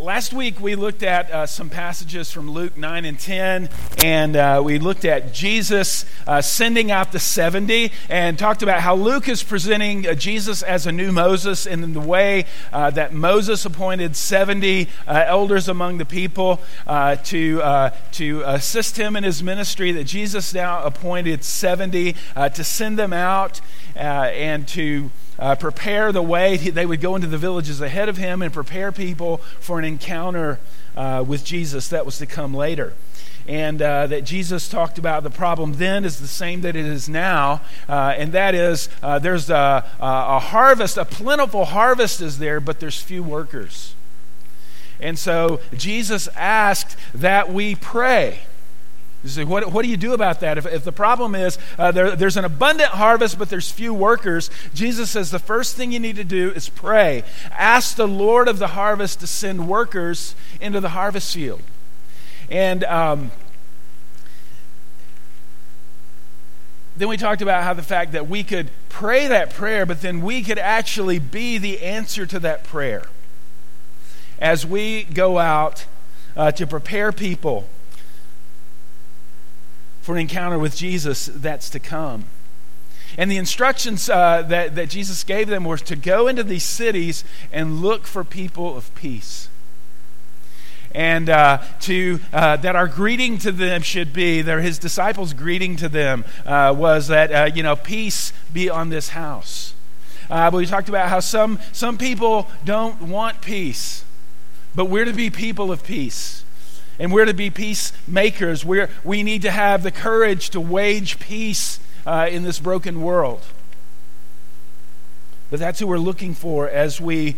Last week we looked at some passages from Luke 9 and 10, and we looked at Jesus sending out the 70, and talked about how Luke is presenting Jesus as a new Moses, and in the way that Moses appointed 70 elders among the people to assist him in his ministry, that Jesus now appointed 70 to send them out and to prepare the way. They would go into the villages ahead of him and prepare people for an encounter with Jesus that was to come later. And that Jesus talked about the problem then is the same that it is now, and that is there's a harvest, a plentiful harvest is there, but there's few workers. And so Jesus asked that we pray. You say, what do you do about that? If the problem is there's an abundant harvest, but there's few workers, Jesus says the first thing you need to do is pray. Ask the Lord of the harvest to send workers into the harvest field. And then we talked about how the fact that we could pray that prayer, but then we could actually be the answer to that prayer as we go out to prepare people for an encounter with Jesus that's to come. And the instructions that Jesus gave them were to go into these cities and look for people of peace. And that our greeting to them should be, that his disciples' greeting to them was that, peace be on this house. But we talked about how some people don't want peace, but we're to be people of peace. And we're to be peacemakers. We need to have the courage to wage peace in this broken world. But that's who we're looking for as we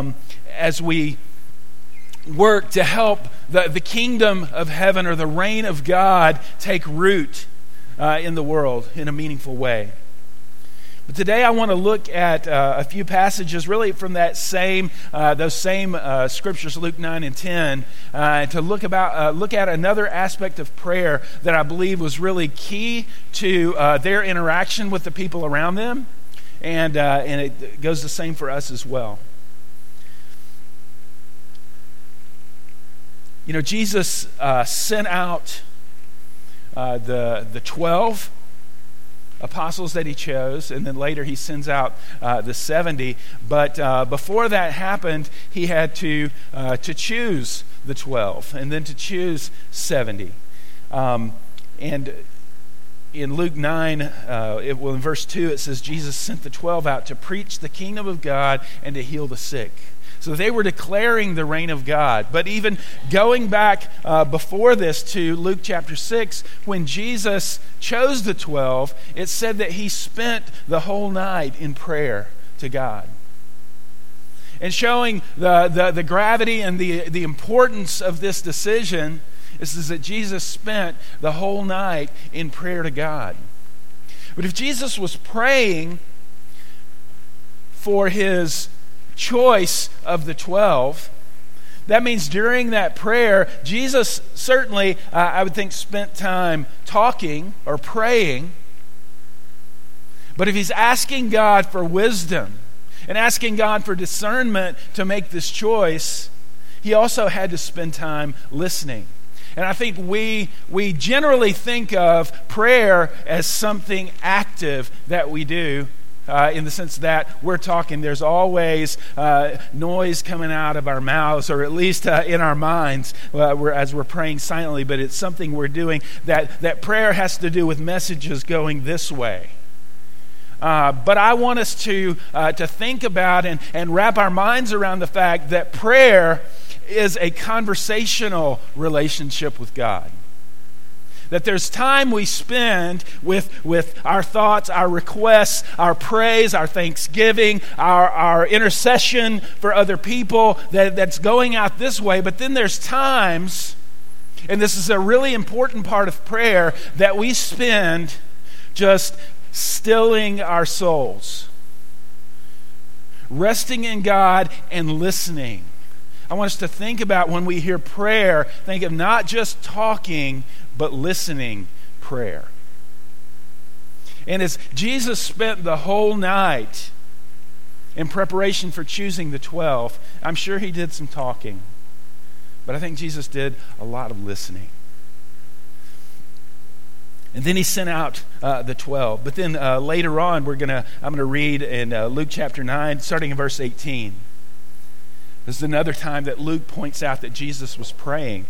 work to help the kingdom of heaven, or the reign of God, take root in the world in a meaningful way. But today I want to look at a few passages really from those same scriptures, Luke 9 and 10, to look at another aspect of prayer that I believe was really key to their interaction with the people around them, and it goes the same for us as well. Jesus sent out the 12 apostles that he chose, and then later he sends out the 70. But before that happened, he had to choose the 12, and then to choose 70. And in Luke 9, in verse 2, it says, Jesus sent the 12 out to preach the kingdom of God and to heal the sick. So they were declaring the reign of God. But even going back before this to Luke chapter 6, when Jesus chose the 12, it said that he spent the whole night in prayer to God. And showing the gravity and the importance of this decision is that Jesus spent the whole night in prayer to God. But if Jesus was praying for his choice of the 12, that means during that prayer, Jesus certainly, I would think, spent time talking or praying. But if he's asking God for wisdom and asking God for discernment to make this choice, he also had to spend time listening. And I think we generally think of prayer as something active that we do, in the sense that we're talking. There's always noise coming out of our mouths, or at least in our minds, as we're praying silently. But it's something we're doing. That prayer has to do with messages going this way. But I want us to think about and wrap our minds around the fact that prayer is a conversational relationship with God. That there's time we spend with our thoughts, our requests, our praise, our thanksgiving, our intercession for other people, that's going out this way. But then there's times, and this is a really important part of prayer, that we spend just stilling our souls, resting in God and listening. I want us to think about, when we hear prayer, think of not just talking, but listening prayer. And as Jesus spent the whole night in preparation for choosing the 12, I'm sure he did some talking. But I think Jesus did a lot of listening. And then he sent out the 12. But then later on, I'm going to read in Luke chapter 9, starting in verse 18. This is another time that Luke points out that Jesus was praying.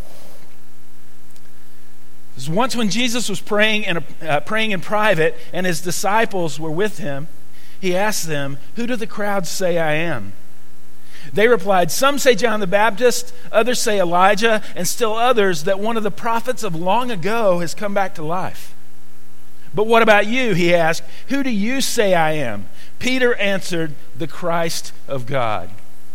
This is once when Jesus was praying in private, and his disciples were with him. He asked them, "Who do the crowds say I am?" They replied, "Some say John the Baptist, others say Elijah, and still others that one of the prophets of long ago has come back to life." "But what about you?" he asked. "Who do you say I am?" Peter answered, "The Christ of God."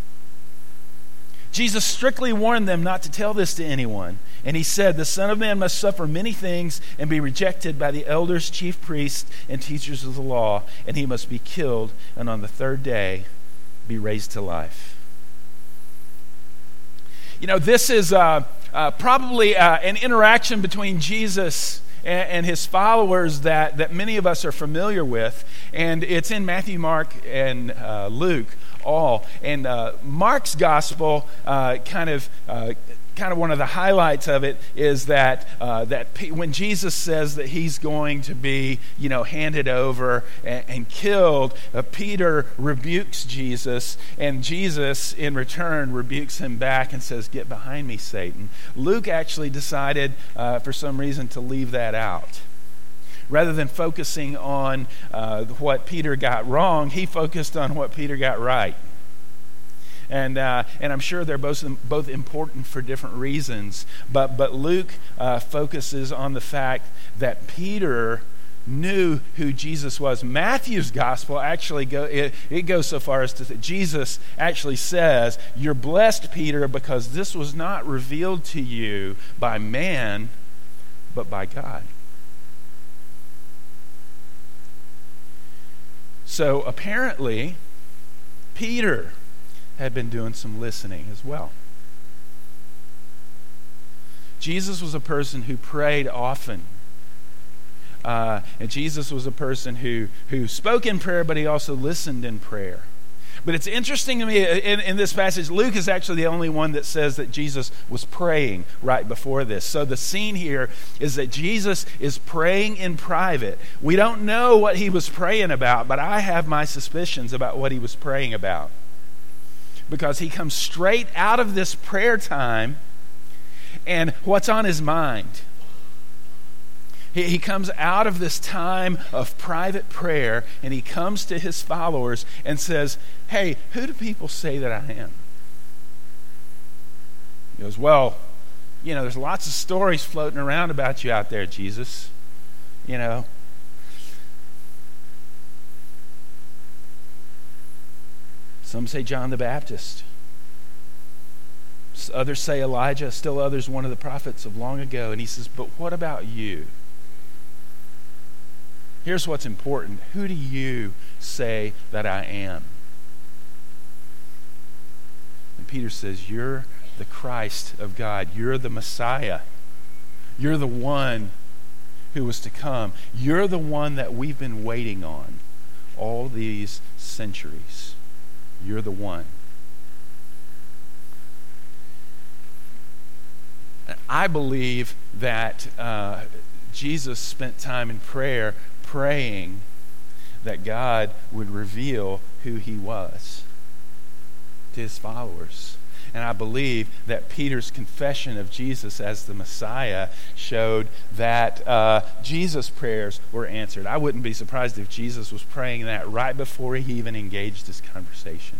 Jesus strictly warned them not to tell this to anyone. And he said, "The Son of Man must suffer many things and be rejected by the elders, chief priests, and teachers of the law, and he must be killed, and on the third day be raised to life." You know, this is probably an interaction between Jesus and his followers that many of us are familiar with. And it's in Matthew, Mark, and Luke all. And Mark's gospel kind of one of the highlights of it is that when Jesus says that he's going to be, handed over and killed, Peter rebukes Jesus, and Jesus in return rebukes him back and says, "Get behind me, Satan." Luke actually decided for some reason to leave that out. Rather than focusing on what Peter got wrong, he focused on what Peter got right. And I'm sure they're both important for different reasons. But Luke focuses on the fact that Peter knew who Jesus was. Matthew's gospel actually goes so far as to Jesus actually says, "You're blessed, Peter, because this was not revealed to you by man, but by God." So apparently, Peter had been doing some listening as well. Jesus was a person who prayed often. And Jesus was a person who spoke in prayer, but he also listened in prayer. But it's interesting to me, in this passage, Luke is actually the only one that says that Jesus was praying right before this. So the scene here is that Jesus is praying in private. We don't know what he was praying about, but I have my suspicions about what he was praying about. Because he comes straight out of this prayer time, and what's on his mind? He comes out of this time of private prayer, and he comes to his followers and says, "Hey, who do people say that I am?" He goes, "Well, there's lots of stories floating around about you out there, Jesus. Some say John the Baptist. Others say Elijah, still others one of the prophets of long ago." And he says, "But what about you? Here's what's important. Who do you say that I am?" And Peter says, "You're the Christ of God. You're the Messiah. You're the one who was to come. You're the one that we've been waiting on all these centuries. You're the one." I believe that Jesus spent time in prayer praying that God would reveal who he was to his followers. And I believe that Peter's confession of Jesus as the Messiah showed that Jesus' prayers were answered. I wouldn't be surprised if Jesus was praying that right before he even engaged this conversation.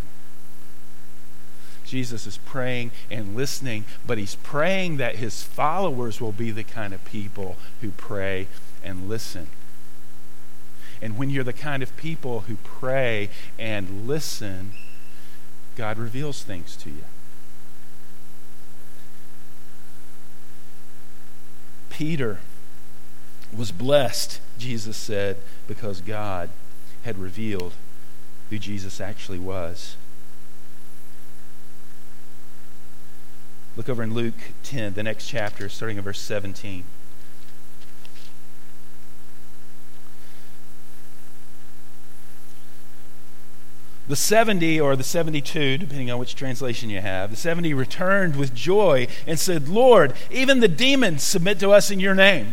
Jesus is praying and listening, but he's praying that his followers will be the kind of people who pray and listen. And when you're the kind of people who pray and listen, God reveals things to you. Peter was blessed, Jesus said, because God had revealed who Jesus actually was. Look over in Luke 10, the next chapter, starting in verse 17. The 70 or the 72, depending on which translation you have, the 70 returned with joy and said, "Lord, even the demons submit to us in your name."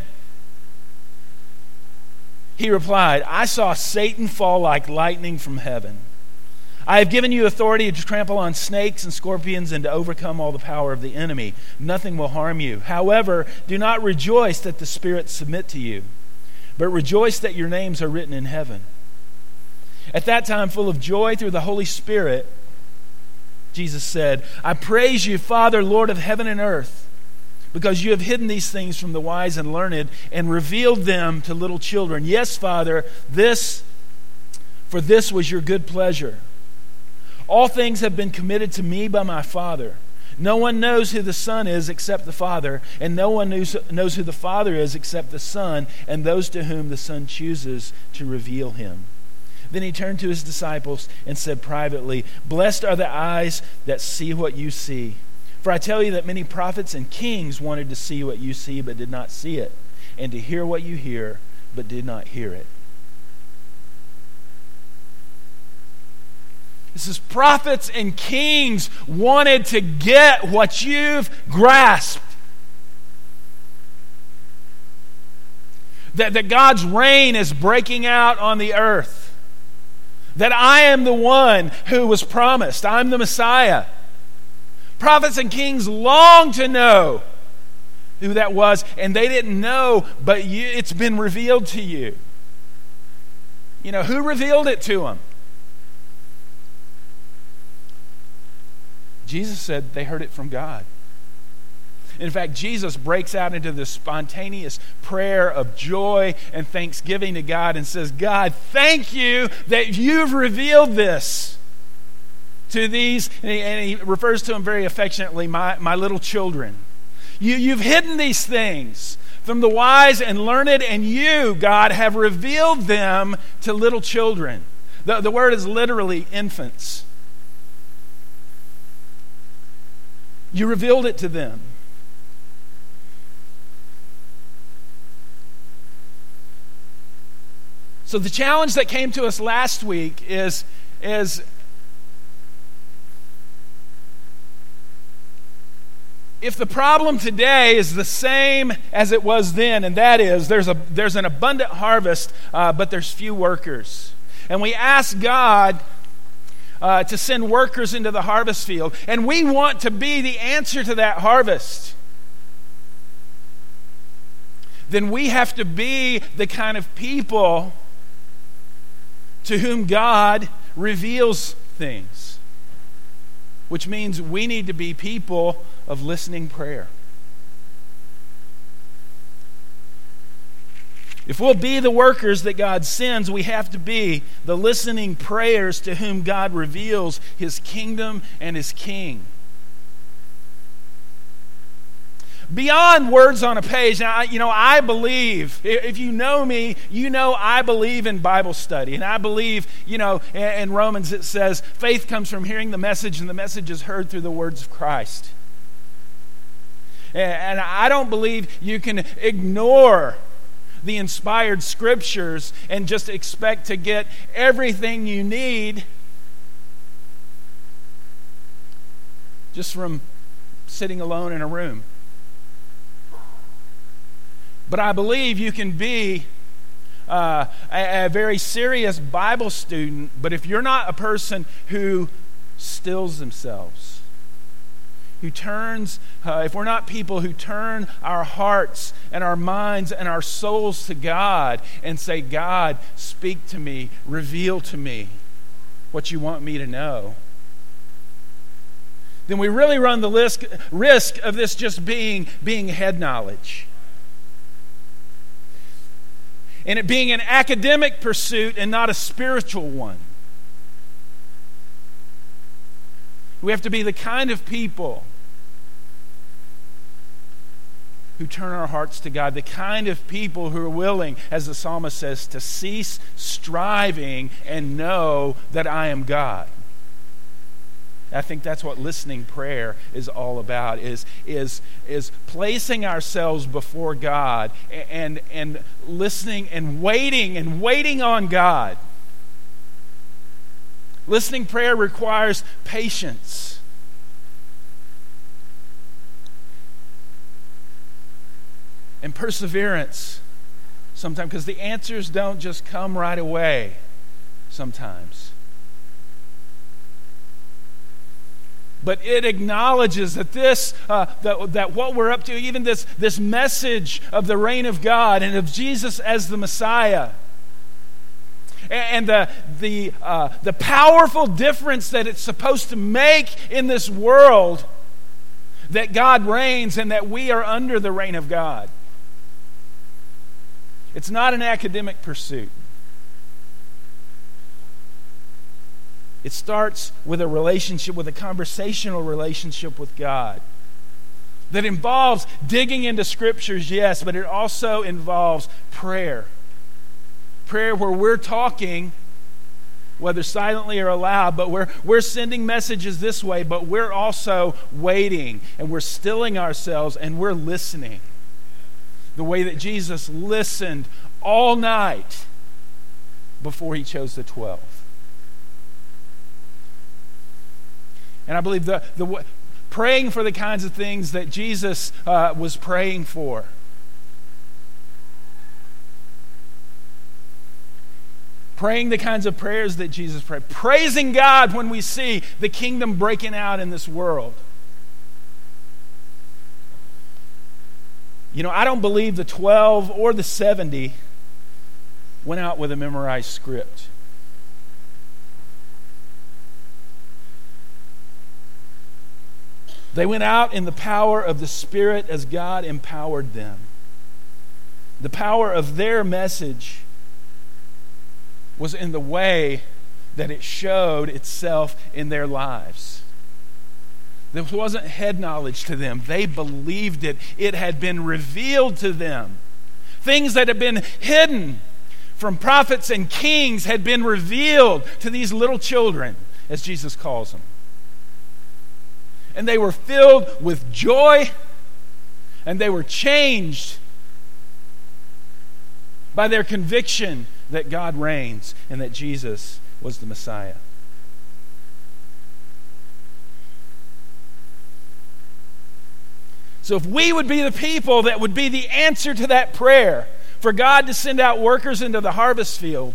He replied, "I saw Satan fall like lightning from heaven. I have given you authority to trample on snakes and scorpions and to overcome all the power of the enemy. Nothing will harm you. However, do not rejoice that the spirits submit to you, but rejoice that your names are written in heaven." At that time, full of joy through the Holy Spirit, Jesus said, "I praise you, Father, Lord of heaven and earth, because you have hidden these things from the wise and learned and revealed them to little children. Yes, Father, for this was your good pleasure. All things have been committed to me by my Father. No one knows who the Son is except the Father, and no one knows who the Father is except the Son, and those to whom the Son chooses to reveal him." Then he turned to his disciples and said privately, "Blessed are the eyes that see what you see. For I tell you that many prophets and kings wanted to see what you see, but did not see it, and to hear what you hear, but did not hear it." This is prophets and kings wanted to get what you've grasped. That God's reign is breaking out on the earth. That I am the one who was promised. I'm the Messiah. Prophets and kings long to know who that was, and they didn't know, but it's been revealed to you. You know, who revealed it to them? Jesus said they heard it from God. In fact, Jesus breaks out into this spontaneous prayer of joy and thanksgiving to God and says, "God, thank you that you've revealed this to these," and he refers to them very affectionately, my little children. You've hidden these things from the wise and learned, and you, God, have revealed them to little children. The word is literally infants. You revealed it to them. So the challenge that came to us last week is if the problem today is the same as it was then, and that is there's an abundant harvest, but there's few workers. And we ask God to send workers into the harvest field, and we want to be the answer to that harvest. Then we have to be the kind of people to whom God reveals things, which means we need to be people of listening prayer. If we'll be the workers that God sends, we have to be the listening prayers to whom God reveals His kingdom and His King. Beyond words on a page, now, I believe, if you know me, you know I believe in Bible study. And I believe, in Romans it says, faith comes from hearing the message, and the message is heard through the words of Christ. And I don't believe you can ignore the inspired scriptures and just expect to get everything you need just from sitting alone in a room. But I believe you can be a very serious Bible student, but if you're not a person who stills themselves, who turns, if we're not people who turn our hearts and our minds and our souls to God and say, God, speak to me, reveal to me what you want me to know, then we really run the risk of this just being head knowledge. And it being an academic pursuit and not a spiritual one. We have to be the kind of people who turn our hearts to God, the kind of people who are willing, as the psalmist says, to cease striving and know that I am God. I think that's what listening prayer is all about, is placing ourselves before God and listening and waiting on God Listening prayer requires patience. And perseverance sometimes, because the answers don't just come right away sometimes. But it acknowledges that that what we're up to, even this message of the reign of God and of Jesus as the Messiah, and the powerful difference that it's supposed to make in this world, that God reigns and that we are under the reign of God. It's not an academic pursuit. It starts with a relationship, with a conversational relationship with God that involves digging into scriptures, yes, but it also involves prayer. Prayer where we're talking, whether silently or aloud, but we're sending messages this way, but we're also waiting and we're stilling ourselves and we're listening. The way that Jesus listened all night before he chose the 12. And I believe the praying for the kinds of things that Jesus was praying for. Praying the kinds of prayers that Jesus prayed. Praising God when we see the kingdom breaking out in this world. You know, I don't believe the 12 or the 70 went out with a memorized script. They went out in the power of the Spirit as God empowered them. The power of their message was in the way that it showed itself in their lives. This wasn't head knowledge to them. They believed it. It had been revealed to them. Things that had been hidden from prophets and kings had been revealed to these little children, as Jesus calls them. And they were filled with joy, and they were changed by their conviction that God reigns and that Jesus was the Messiah. So if we would be the people that would be the answer to that prayer, for God to send out workers into the harvest field,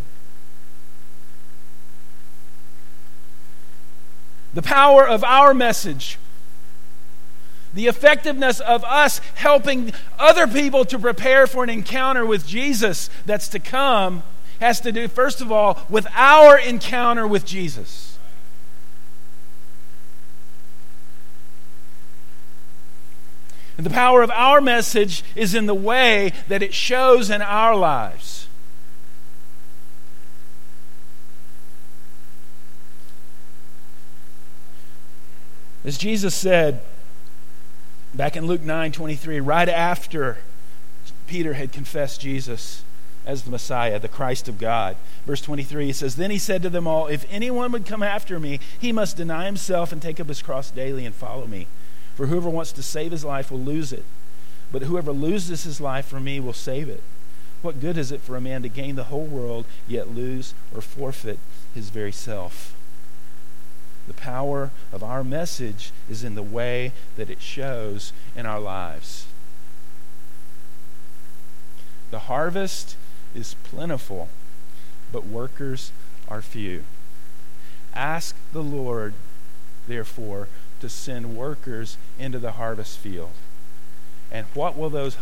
the power of our message, the effectiveness of us helping other people to prepare for an encounter with Jesus that's to come, has to do, first of all, with our encounter with Jesus. And the power of our message is in the way that it shows in our lives. As Jesus said back in Luke 9:23, right after Peter had confessed Jesus as the Messiah, the Christ of God. Verse 23, he says, "Then he said to them all, if anyone would come after me, he must deny himself and take up his cross daily and follow me. For whoever wants to save his life will lose it. But whoever loses his life for me will save it. What good is it for a man to gain the whole world, yet lose or forfeit his very self?" The power of our message is in the way that it shows in our lives. The harvest is plentiful, but workers are few. Ask the Lord, therefore, to send workers into the harvest field. And what will those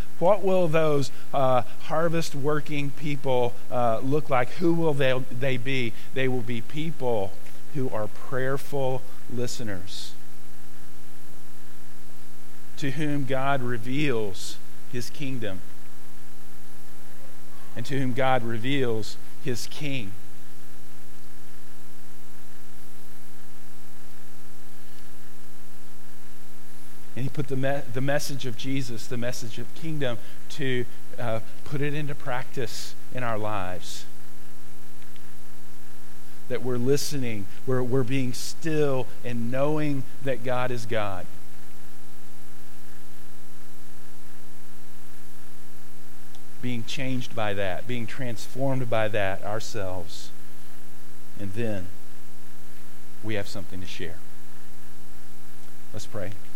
harvest working people look like? Who will they be? They will be people who are prayerful listeners, to whom God reveals his kingdom, and to whom God reveals his king. And he put the message of Jesus, the message of kingdom, to put it into practice in our lives. That we're listening, we're being still and knowing that God is God. Being changed by that, being transformed by that ourselves. And then we have something to share. Let's pray.